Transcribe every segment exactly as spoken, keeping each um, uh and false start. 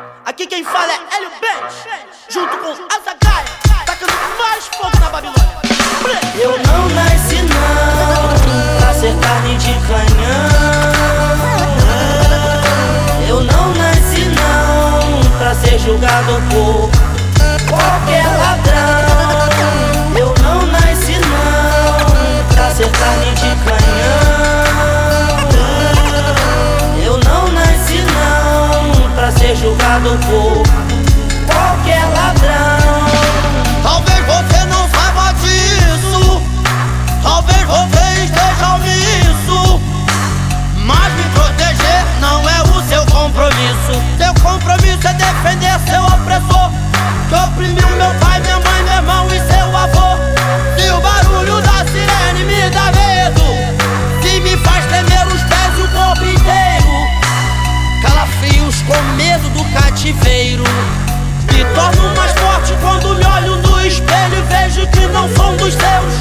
Aqui quem fala é Hélio Benz, junto com Azagaia, tacando mais fogo na Babilônia. Eu não nasci não pra ser carne de canhão. Eu não nasci não pra ser julgado por qualquer ladrão. Eu não nasci não pra ser carne de canhão. Eu não nasci não pra ser julgado por qualquer ladrão. Talvez você não saiba disso, talvez você esteja omisso, mas me proteger não é o seu compromisso. Seu compromisso é defender seu opressor, que oprimiu meu pai, minha mãe, meu irmão e seu avô. Se o barulho da sirene me dá medo, se me faz tremer os pés e o corpo inteiro, calafrios com medo do cativeiro, me torno mais forte quando me olho no espelho e vejo que não sou dos seus.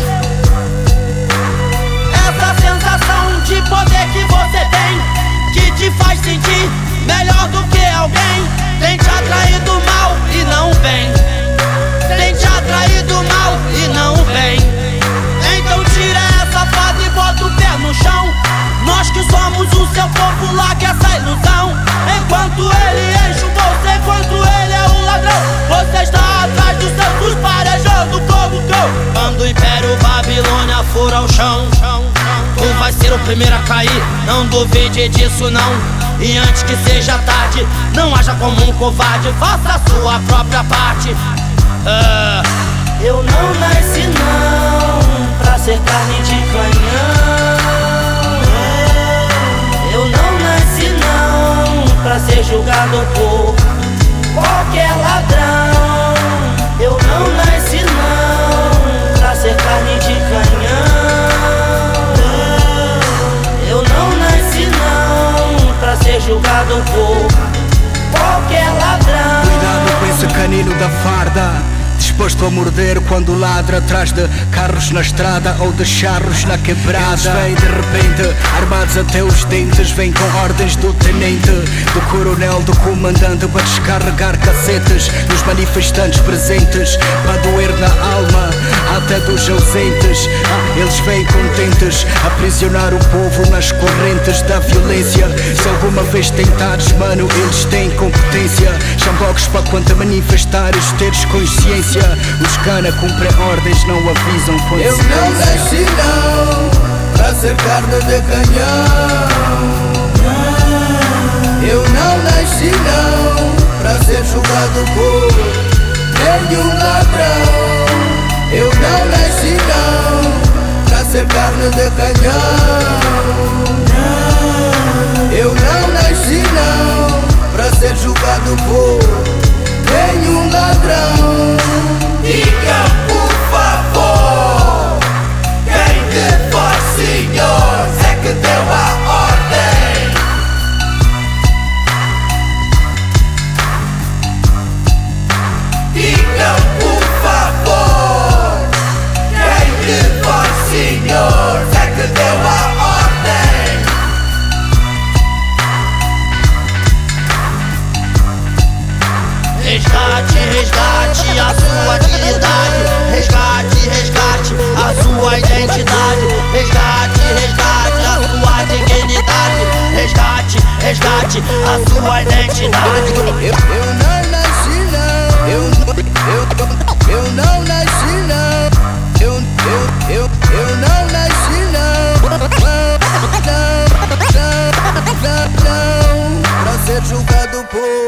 Essa sensação de poder que você tem, que te faz sentir melhor do que alguém, tem te atraído mal e não bem. Tem te atraído mal e não bem. Então tira essa fase e bota o pé no chão. Nós que somos o seu povo, larga essa ilusão. Enquanto ele enche o bolso, enquanto ele é o ladrão, você está atrás dos santos parejando como cão. Quando o Império Babilônia for ao chão, tu vai ser o primeiro a cair, não duvide disso não. E antes que seja tarde, não haja como um covarde, faça a sua própria parte. uh. Eu não nasci não pra ser carne de canhão. Eu não nasci não pra ser julgado por qualquer ladrão. Eu não nasci não pra ser carne de canhão. Eu não nasci não pra ser julgado por qualquer ladrão. Cuidado com esse canino da farda, disposto a morder quando ladra, atrás de carros na estrada ou de charros na quebrada. Eles vêm de repente, armados até os dentes, vêm com ordens do tenente, do coronel, do comandante, para descarregar cacetes nos manifestantes presentes, para doer na alma até dos ausentes. Ah, eles vêm contentes, aprisionar o povo nas correntes da violência. Se alguma vez tentares, mano, eles têm competência. Chambocos para quando manifestares teres consciência. Os cana cumprem ordens, não avisam com Eu não nasci não pra ser carne de canhão. Eu não nasci não pra ser julgado por nenhum ladrão. Eu não nasci não pra ser carne de canhão. Eu não nasci não pra ser julgado por nenhum ladrão. Diga por favor, quem de vós, senhores, é que deu a ordem? Diga por favor, quem de vós, senhores, é que deu a ordem? Resgate, resgate a sua dignidade. Resgate, resgate a sua identidade. Resgate, resgate a sua dignidade. Resgate, resgate a sua identidade. Eu, eu não nasci não. Eu, eu, eu não nasci não. Eu, eu, eu, eu não nasci não. Não, não, não, não, pra ser julgado por